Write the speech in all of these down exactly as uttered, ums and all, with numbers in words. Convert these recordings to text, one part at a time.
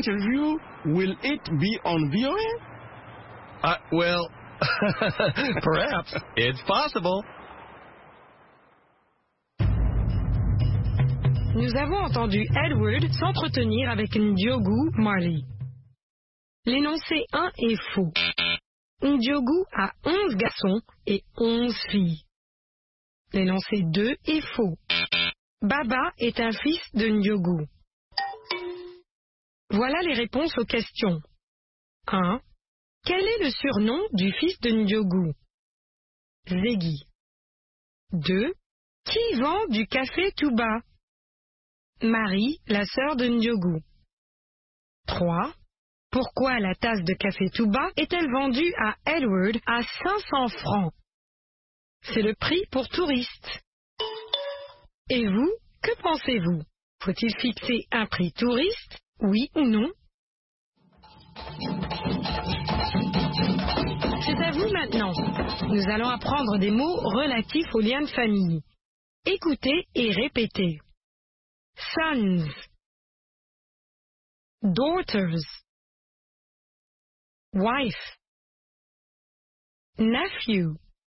interview, will it be on V O A? Uh, well, perhaps. It's possible. Nous avons entendu Edward s'entretenir avec Ndiogu Marley. L'énoncé un est faux. Ndiogu a onze garçons et onze filles. L'énoncé deux est faux. Baba est un fils de Ndiogu. Voilà les réponses aux questions. un. Quel est le surnom du fils de Ndiogu? Ziggy. deux. Qui vend du café Touba? Marie, la sœur de Ndiogu. trois. Pourquoi la tasse de café Touba est-elle vendue à Edward à cinq cents francs? C'est le prix pour touristes. Et vous, que pensez-vous? Faut-il fixer un prix touriste, oui ou non? C'est à vous maintenant. Nous allons apprendre des mots relatifs aux liens de famille. Écoutez et répétez. Sons, daughters, wife, nephew.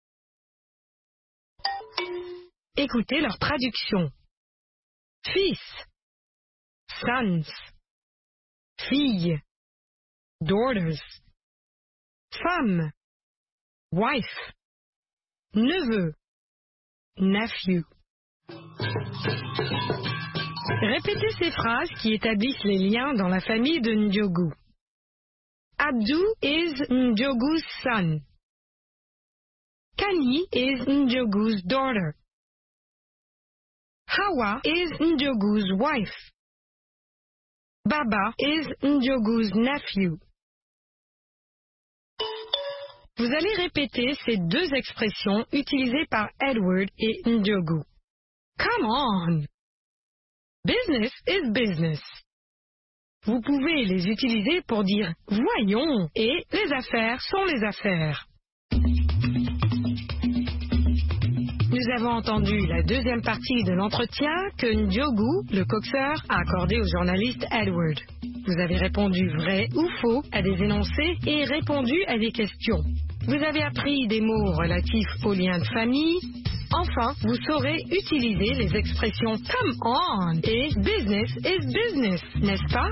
Écoutez leur traduction. Fils, sons, fille, daughters, femme, wife, neveu, nephew. Répétez ces phrases qui établissent les liens dans la famille de Ndiogu. Abdou is Ndiogu's son. Kani is Ndiogu's daughter. Hawa is Ndiogu's wife. Baba is Ndiogu's nephew. Vous allez répéter ces deux expressions utilisées par Edward et Ndiogu. Come on! Business is business. Vous pouvez les utiliser pour dire « voyons » et « les affaires sont les affaires ». Nous avons entendu la deuxième partie de l'entretien que Ndiogu, le coxeur, a accordé au journaliste Edward. Vous avez répondu vrai ou faux à des énoncés et répondu à des questions. Vous avez appris des mots relatifs aux liens de famille. Enfin, vous saurez utiliser les expressions « come on » et « business is business », n'est-ce pas?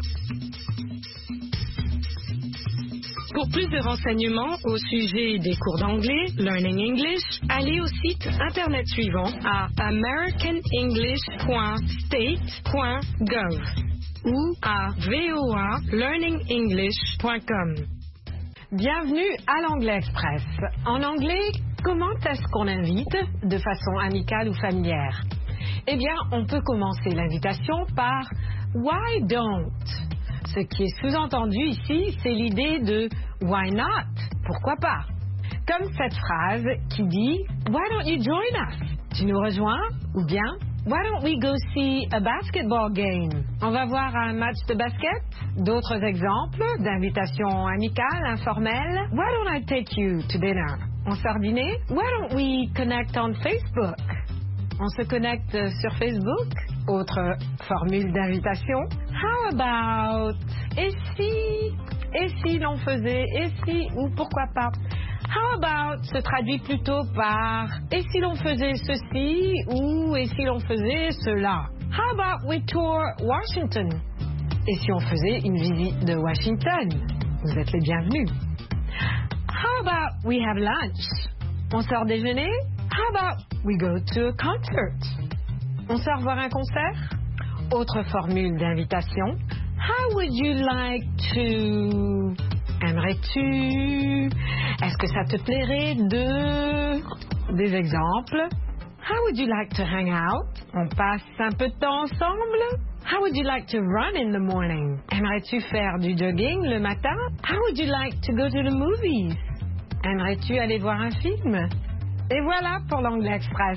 Pour plus de renseignements au sujet des cours d'anglais, Learning English, allez au site internet suivant à american english point state point gov ou à v o a learning english point com. Bienvenue à l'Anglais Express. En anglais, comment est-ce qu'on invite de façon amicale ou familière? Eh bien, on peut commencer l'invitation par « why don't ». Ce qui est sous-entendu ici, c'est l'idée de « why not ?» Pourquoi pas? Comme cette phrase qui dit « why don't you join us ?» Tu nous rejoins? Ou bien « why don't we go see a basketball game ?» On va voir un match de basket? D'autres exemples d'invitations amicales, informelles. « Why don't I take you to dinner ?» On sort dîner? « Why don't we connect on Facebook ?» On se connecte sur Facebook? Autre formule d'invitation. How about? Et si? Et si l'on faisait? Et si? Ou pourquoi pas? How about se traduit plutôt par et si l'on faisait ceci? Ou et si l'on faisait cela? How about we tour Washington? Et si on faisait une visite de Washington? Vous êtes les bienvenus. How about we have lunch? On sort déjeuner? How about we go to a concert? On sort voir un concert? Autre formule d'invitation. How would you like to? Aimerais-tu? Est-ce que ça te plairait de? Des exemples. How would you like to hang out? On passe un peu de temps ensemble? How would you like to run in the morning? Aimerais-tu faire du jogging le matin? How would you like to go to the movies? Aimerais-tu aller voir un film? Et voilà pour l'Anglais Express.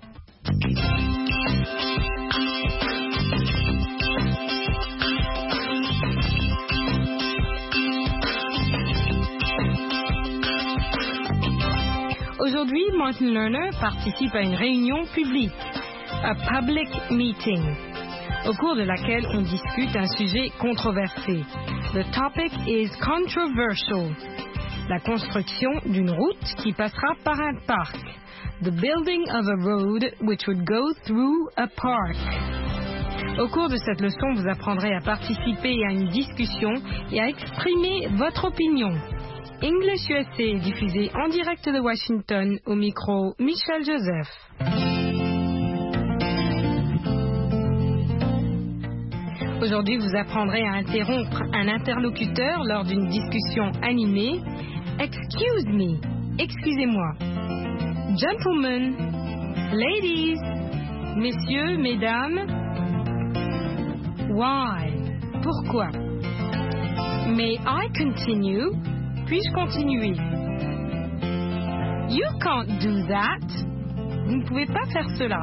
Aujourd'hui, Martin Lerner participe à une réunion publique, a public meeting. au cours de laquelle on discute un sujet controversé. The topic is controversial. La construction d'une route qui passera par un parc. The building of a road which would go through a park. Au cours de cette leçon, vous apprendrez à participer à une discussion et à exprimer votre opinion. English U S A est diffusé en direct de Washington au micro Michel Joseph. Aujourd'hui, vous apprendrez à interrompre un interlocuteur lors d'une discussion animée. Excuse me, excusez-moi. Gentlemen, ladies, messieurs, mesdames. Why? Pourquoi? May I continue? Puis-je continuer? You can't do that. Vous ne pouvez pas faire cela.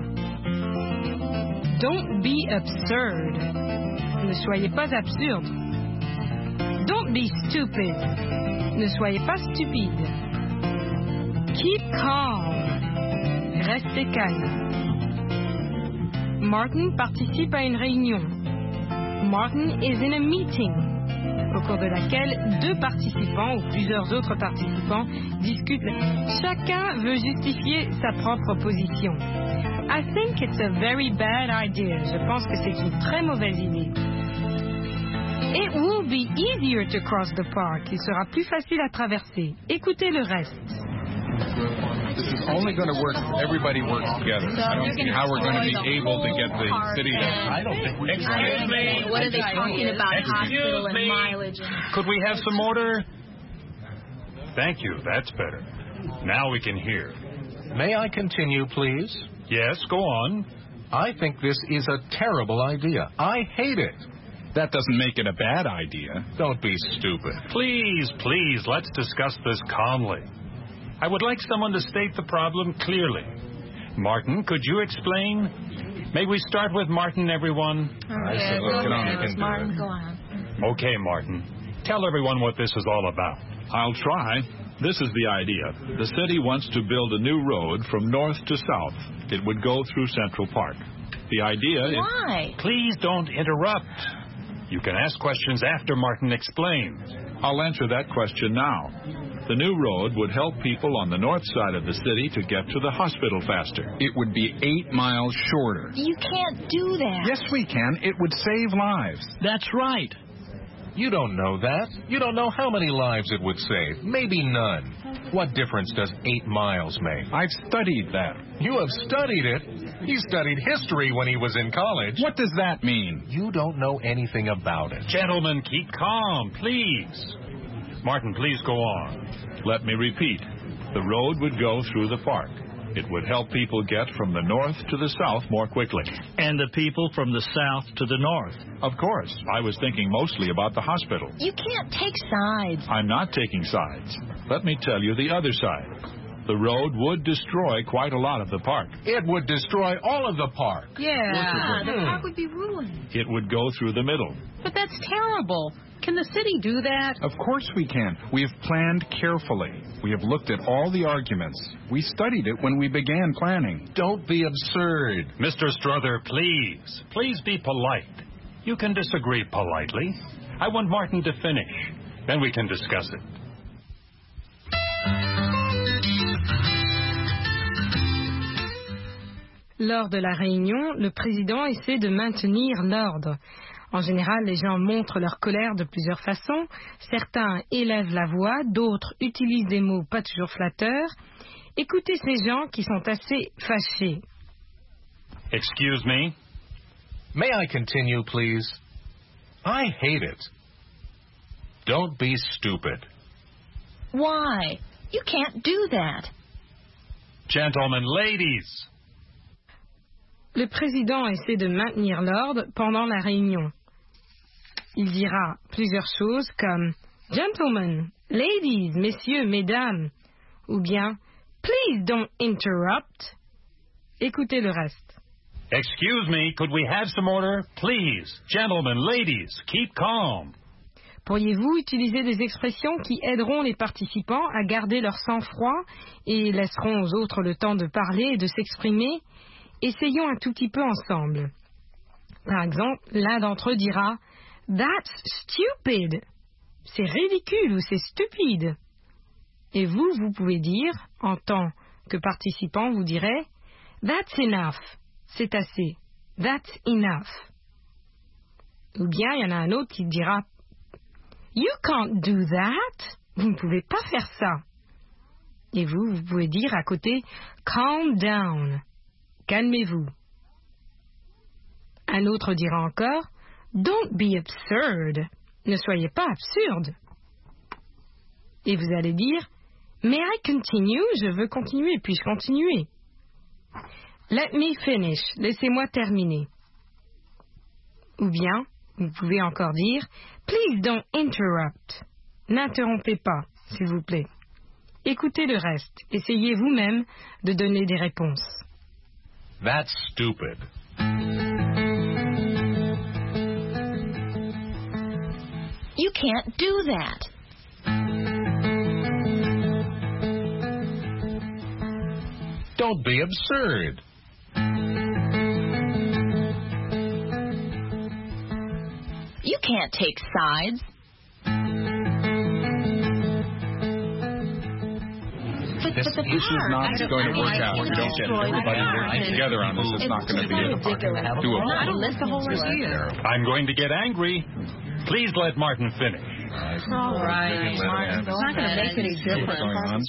Don't be absurd. Ne soyez pas absurde. Don't be stupid. Ne soyez pas stupide. Keep calm. Restez calme. Martin participe à une réunion. Martin is in a meeting, au cours de laquelle deux participants ou plusieurs autres participants discutent. Chacun veut justifier sa propre position. I think it's a very bad idea. Je pense que c'est une très mauvaise idée. It will be easier to cross the park. Il sera plus facile à traverser. Écoutez le reste. This is only going to work if everybody works together. I don't see how we're going to be able to get the city to... I don't think we Excuse me. What are they talking about? Excuse Hospital me. and mileage. Could we have some order? Thank you. That's better. Now we can hear. May I continue, please? Yes, go on. I think this is a terrible idea. I hate it. That doesn't make it a bad idea. Don't be stupid. Please, please, let's discuss this calmly. I would like someone to state the problem clearly. Martin, could you explain? May we start with Martin, everyone? I said, let's get on. We can do Martin, it. go on. Okay, Martin. Tell everyone what this is all about. I'll try. This is the idea. The city wants to build a new road from north to south. It would go through Central Park. The idea is... Why? Please don't interrupt. You can ask questions after Martin explains. I'll answer that question now. The new road would help people on the north side of the city to get to the hospital faster. It would be eight miles shorter. You can't do that. Yes, we can. It would save lives. That's right. You don't know that. You don't know how many lives it would save. Maybe none. What difference does eight miles make? I've studied that. You have studied it? He studied history when he was in college. What does that mean? You don't know anything about it. Gentlemen, keep calm, please. Martin, please go on. Let me repeat. The road would go through the park. It would help people get from the north to the south more quickly. And the people from the south to the north. Of course. I was thinking mostly about the hospital. You can't take sides. I'm not taking sides. Let me tell you the other side. The road would destroy quite a lot of the park. It would destroy all of the park. Yeah, the park would be ruined. It would go through the middle. But that's terrible. Can the city do that? Of course we can. We have planned carefully. We have looked at all the arguments. We studied it when we began planning. Don't be absurd. Mister Strother, please. Please be polite. You can disagree politely. I want Martin to finish. Then we can discuss it. Lors de la réunion, le président essaie de maintenir l'ordre. En général, les gens montrent leur colère de plusieurs façons. Certains élèvent la voix, d'autres utilisent des mots pas toujours flatteurs. Écoutez ces gens qui sont assez fâchés. Excuse me. May I continue, please? I hate it. Don't be stupid. Why? You can't do that. Gentlemen, ladies. Le président essaie de maintenir l'ordre pendant la réunion. Il dira plusieurs choses comme « Gentlemen, ladies, messieurs, mesdames » ou bien « Please don't interrupt ». Écoutez le reste. Excuse me, could we have some order? Please, gentlemen, ladies, keep calm. Pourriez-vous utiliser des expressions qui aideront les participants à garder leur sang-froid et laisseront aux autres le temps de parler et de s'exprimer? Essayons un tout petit peu ensemble. Par exemple, l'un d'entre eux dira « That's stupid ». C'est ridicule ou c'est stupide. Et vous, vous pouvez dire, en tant que participant, vous direz « That's enough ». C'est assez. That's enough. Ou bien, il y en a un autre qui dira « You can't do that ». Vous ne pouvez pas faire ça. Et vous, vous pouvez dire à côté « Calm down ». Calmez-vous. Un autre dira encore « Don't be absurd ». Ne soyez pas absurde. Et vous allez dire « May I continue ?» Je veux continuer. Puis-je continuer? Let me finish. Laissez-moi terminer. Ou bien, vous pouvez encore dire « Please don't interrupt ». N'interrompez pas, s'il vous plaît. Écoutez le reste. Essayez vous-même de donner des réponses. That's stupid. You can't do that. Don't be absurd. You can't take sides. This, this is not going to work out. We don't get everybody working together on this. It's not going to be doable. I don't list the whole idea. I'm going to get angry. Please let Martin finish. All right, Martin. It's not going to make any difference.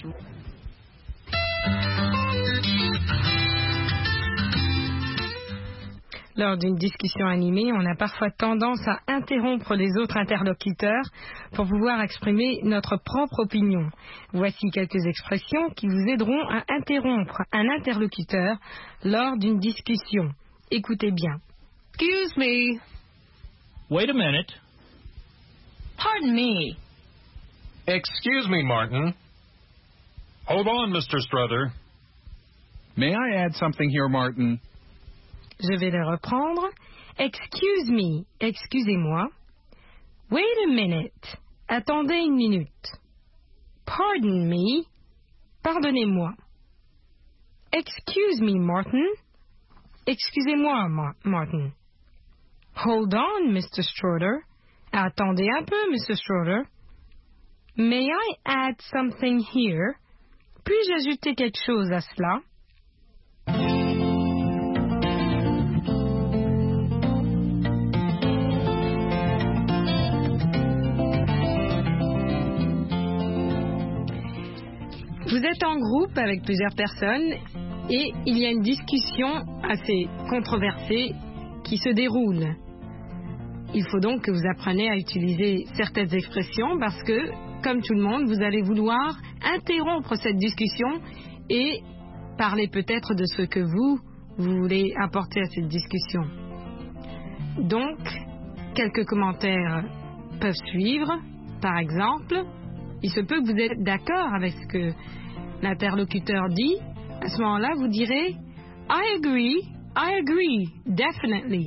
Lors d'une discussion animée, on a parfois tendance à interrompre les autres interlocuteurs pour pouvoir exprimer notre propre opinion. Voici quelques expressions qui vous aideront à interrompre un interlocuteur lors d'une discussion. Écoutez bien. Excuse me. Wait a minute. Pardon me. Excuse me, Martin. Hold on, Mister Struther. May I add something here, Martin? Je vais le reprendre. Excuse me, excusez-moi. Wait a minute, attendez une minute. Pardon me, pardonnez-moi. Excuse me, Martin. Excusez-moi, Ma- Martin. Hold on, Mister Strutter. Attendez un peu, Mister Strutter. May I add something here? Puis-je ajouter quelque chose à cela? Vous êtes en groupe avec plusieurs personnes et il y a une discussion assez controversée qui se déroule. Il faut donc que vous appreniez à utiliser certaines expressions parce que, comme tout le monde, vous allez vouloir interrompre cette discussion et parler peut-être de ce que vous, vous voulez apporter à cette discussion. Donc, quelques commentaires peuvent suivre. Par exemple, il se peut que vous êtes d'accord avec ce que l'interlocuteur dit. À ce moment-là, vous direz « I agree, I agree, definitely ».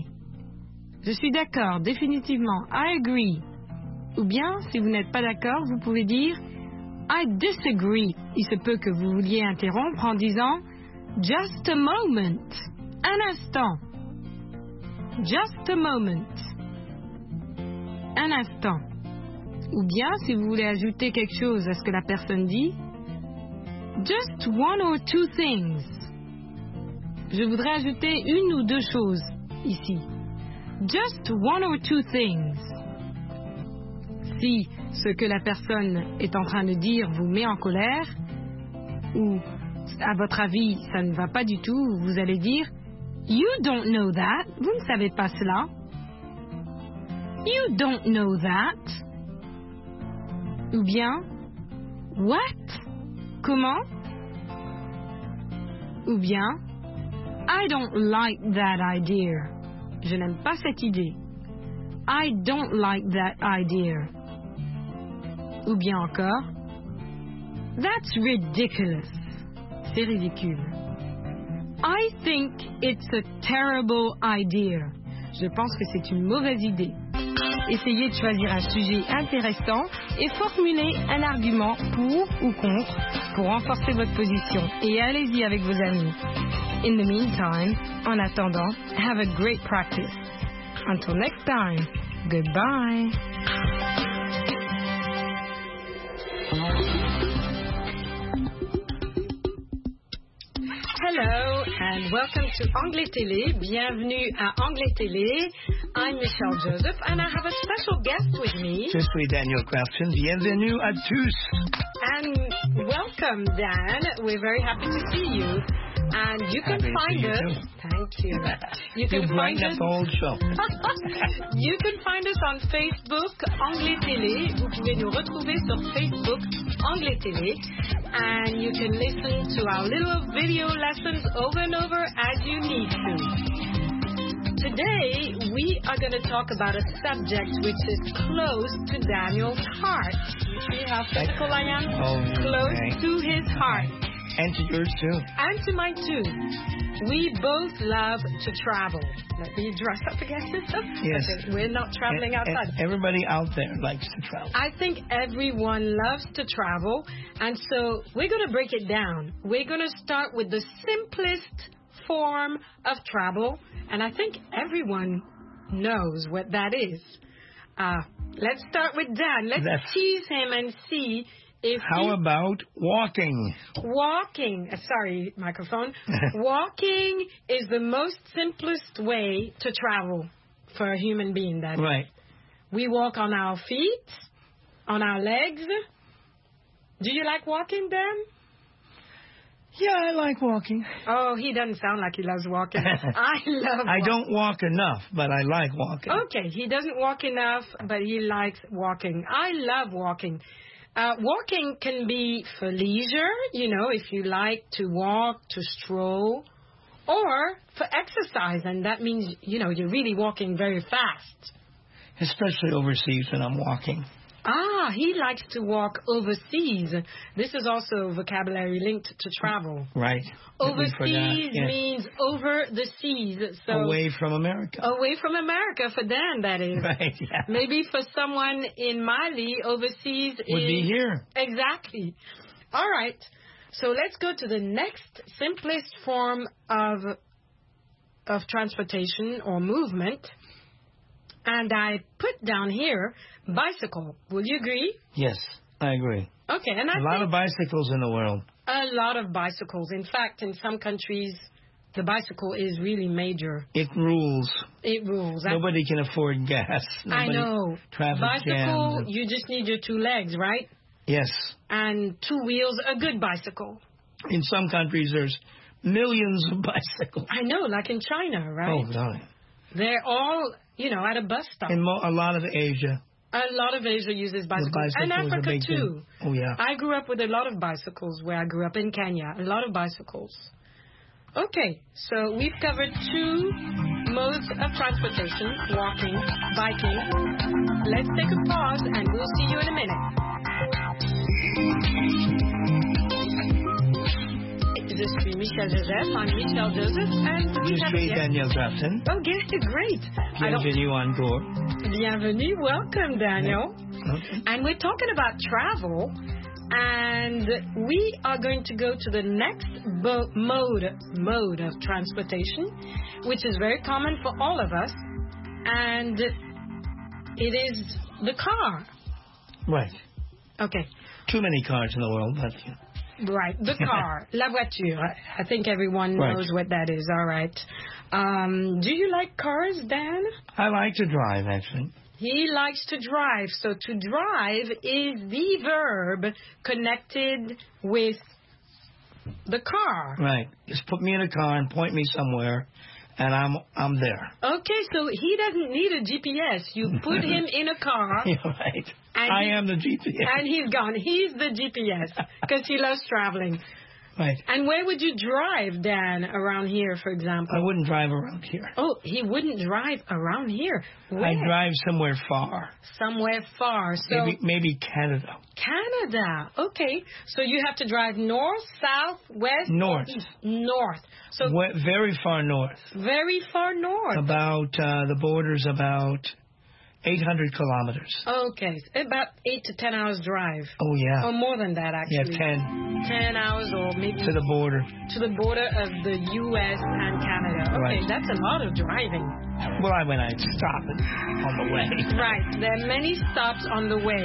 Je suis d'accord, définitivement, I agree. Ou bien, si vous n'êtes pas d'accord, vous pouvez dire « I disagree ». Il se peut que vous vouliez interrompre en disant « Just a moment ». Un instant. Just a moment. Un instant. Ou bien, si vous voulez ajouter quelque chose à ce que la personne dit, just one or two things. Je voudrais ajouter une ou deux choses ici. Just one or two things. Si ce que la personne est en train de dire vous met en colère, ou à votre avis ça ne va pas du tout, vous allez dire You don't know that. Vous ne savez pas cela. You don't know that. Ou bien, what? Comment? Ou bien, I don't like that idea. Je n'aime pas cette idée. I don't like that idea. Ou bien encore, that's ridiculous. C'est ridicule. I think it's a terrible idea. Je pense que c'est une mauvaise idée. Essayez de choisir un sujet intéressant et formulez un argument pour ou contre pour renforcer votre position. Et allez-y avec vos amis. In the meantime, en attendant, have a great practice. Until next time, goodbye. Hello and welcome to Anglais Télé. Bienvenue à Anglais Télé. I'm Michelle Joseph and I have a special guest with me. Je suis Daniel Crafton. Bienvenue à tous. And welcome, Dan. We're very happy to see you. And you can happy find to see us. You too. Thank you. You can you find us. The whole show. You can find us on Facebook, Anglais Télé. Vous pouvez nous retrouver sur Facebook, Anglais Télé. And you can listen to our little video lessons over and over as you need to. Today, we are going to talk about a subject which is close to Daniel's heart. You see how physical I am? Oh, close okay. to his heart. And to yours too. And to mine too. We both love to travel. Let me dress up again. Yes. Okay, we're not traveling and, outside. And everybody out there likes to travel. I think everyone loves to travel. And so we're going to break it down. We're going to start with the simplest form of travel. And I think everyone knows what that is. Uh, let's start with Dan. Let's That's... tease him and see if How he... about walking? Walking. Uh, sorry, microphone. Walking is the most simplest way to travel for a human being. That right. We walk on our feet, on our legs. Do you like walking, Dan? Yeah, I like walking. Oh, he doesn't sound like he loves walking. I love I walking. don't walk enough, but I like walking. Okay, he doesn't walk enough, but he likes walking. I love walking. Uh, walking can be for leisure, you know, if you like to walk, to stroll, or for exercise, and that means, you know, you're really walking very fast. Especially overseas when I'm walking. Ah, he likes to walk overseas. This is also vocabulary linked to travel. Right. Overseas yes. means over the seas. So away from America. Away from America, for Dan, that is. Right, yeah. Maybe for someone in Mali, overseas Would is... be here. Exactly. All right. So let's go to the next simplest form of of transportation or movement. And I put down here bicycle. Will you agree? Yes, I agree. Okay, and I a lot of bicycles in the world. A lot of bicycles. In fact, in some countries, the bicycle is really major. It rules. It rules. Nobody I, can afford gas. Nobody, I know. Traffic bicycle, jams. you just need your two legs, right? Yes. And two wheels, a good bicycle. In some countries, there's millions of bicycles. I know, like in China, right? Oh, darn. They're all, you know, at a bus stop. In mo- a lot of Asia. A lot of Asia uses bicycles. And Africa, too. Thing. Oh, yeah. I grew up with a lot of bicycles where I grew up in Kenya. A lot of bicycles. Okay, so we've covered two modes of transportation, walking, biking. Let's take a pause and we'll see you in a minute. Je suis Michelle Joseph. I'm Michelle Joseph. And we Je have suis a Daniel Crafton. Okay, great. Bienvenue on board. Bienvenue. Welcome, Daniel. Okay. And we're talking about travel. And we are going to go to the next bo- mode mode of transportation, which is very common for all of us. And it is the car. Right. Okay. Too many cars in the world, but... Right, the car, la voiture. I think everyone knows right. what that is. All right. Um, do you like cars, Dan? I like to drive, actually. He likes to drive. So to drive is the verb connected with the car. Right. Just put me in a car and point me somewhere, and I'm I'm there. Okay, so he doesn't need a G P S. You put him in a car. Yeah, right. I he, am the G P S. And he's gone. He's the G P S because he loves traveling. Right. And where would you drive, Dan, around here, for example? I wouldn't drive around here. Oh, he wouldn't drive around here. Where? I'd drive somewhere far. Somewhere far. So maybe, maybe Canada. Canada. Okay. So you have to drive north, south, west? North. East? North. So we- very far north. Very far north. About, uh, the border's about eight hundred kilometers. Okay, so about eight to ten hours drive. Oh, yeah. Or more than that, actually. Yeah, ten. Ten hours or maybe... To the border. To the border of the U S and Canada. Okay, Right. that's a lot of driving. Well, I when I stop it on the way. Right, there are many stops on the way.